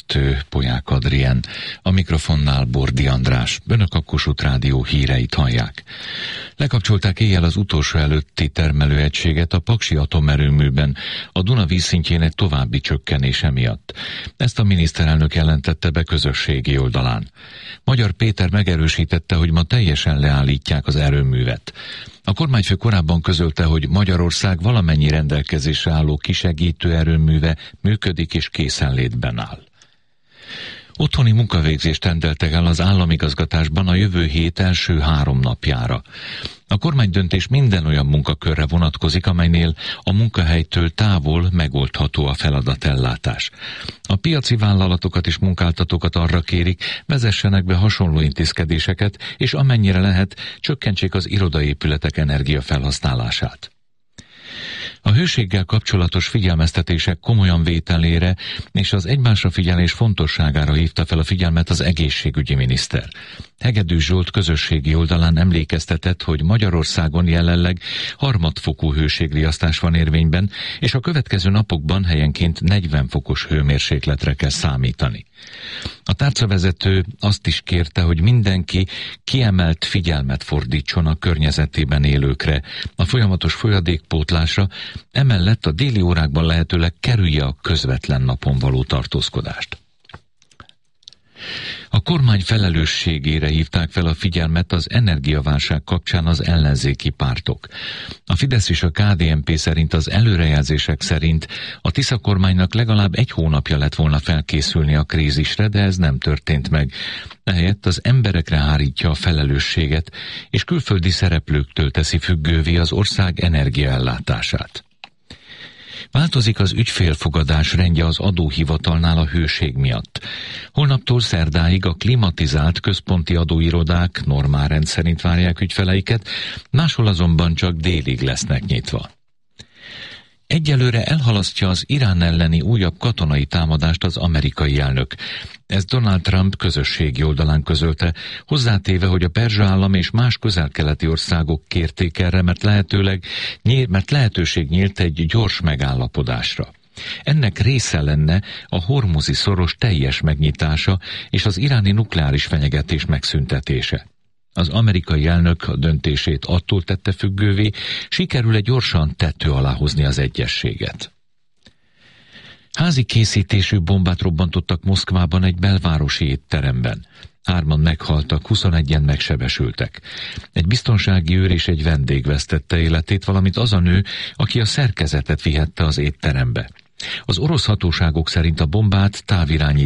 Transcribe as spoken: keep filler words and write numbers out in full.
műsorvezető Polyák Adrien, a mikrofonnál Bordi András. Önök a Kossuth Rádió híreit hallják. Lekapcsolták éjjel az utolsó előtti termelőegységet a Paksi atomerőműben a Duna vízszintjén egy további csökkenése miatt. Ezt a miniszterelnök jelentette be közösségi oldalán. Magyar Péter megerősítette, hogy ma teljesen leállítják az erőművet. A kormányfő korábban közölte, hogy Magyarország valamennyi rendelkezésre álló kisegítő erőműve működik és készenlétben áll. Otthoni munkavégzést rendeltek el az államigazgatásban a jövő hét első három napjára. A kormánydöntés minden olyan munkakörre vonatkozik, amelynél a munkahelytől távol megoldható a feladatellátás. A piaci vállalatokat és munkáltatókat arra kérik, vezessenek be hasonló intézkedéseket, és amennyire lehet, csökkentsék az irodaépületek energiafelhasználását. A hőséggel kapcsolatos figyelmeztetések komolyan vételére és az egymásra figyelés fontosságára hívta fel a figyelmet az egészségügyi miniszter. Hegedűs Zsolt közösségi oldalán emlékeztetett, hogy Magyarországon jelenleg harmadfokú hőségriasztás van érvényben, és a következő napokban helyenként negyven fokos hőmérsékletre kell számítani. A tárcavezető azt is kérte, hogy mindenki kiemelt figyelmet fordítson a környezetében élőkre, a folyamatos folyadékpótlásra, emellett a déli órákban lehetőleg kerülje a közvetlen napon való tartózkodást. A kormány felelősségére hívták fel a figyelmet az energiaválság kapcsán az ellenzéki pártok. A Fidesz és a ká dé en pé szerint az előrejelzések szerint a Tisza kormánynak legalább egy hónapja lett volna felkészülni a krízisre, de ez nem történt meg. Ehelyett az emberekre hárítja a felelősséget, és külföldi szereplőktől teszi függővé az ország energiaellátását. Változik az ügyfélfogadás rendje az adóhivatalnál a hőség miatt. Holnaptól szerdáig a klimatizált központi adóirodák normálrend szerint várják ügyfeleiket, máshol azonban csak délig lesznek nyitva. Egyelőre elhalasztja az Irán elleni újabb katonai támadást az amerikai elnök. Ez Donald Trump közösségi oldalán közölte, hozzátéve, hogy a perzsa állam és más közel-keleti országok kérték erre, mert, lehetőleg, mert lehetőség nyílt egy gyors megállapodásra. Ennek része lenne a hormuzi szoros teljes megnyitása és az iráni nukleáris fenyegetés megszüntetése. Az amerikai elnök a döntését attól tette függővé, sikerül-e gyorsan tető alá hozni az egyezséget. Házi készítésű bombát robbantottak Moszkvában egy belvárosi étteremben. Hárman meghaltak, huszonegyen megsebesültek. Egy biztonsági őr és egy vendég vesztette életét, valamint az a nő, aki a szerkezetet vihette az étterembe. Az orosz hatóságok szerint a bombát távirányító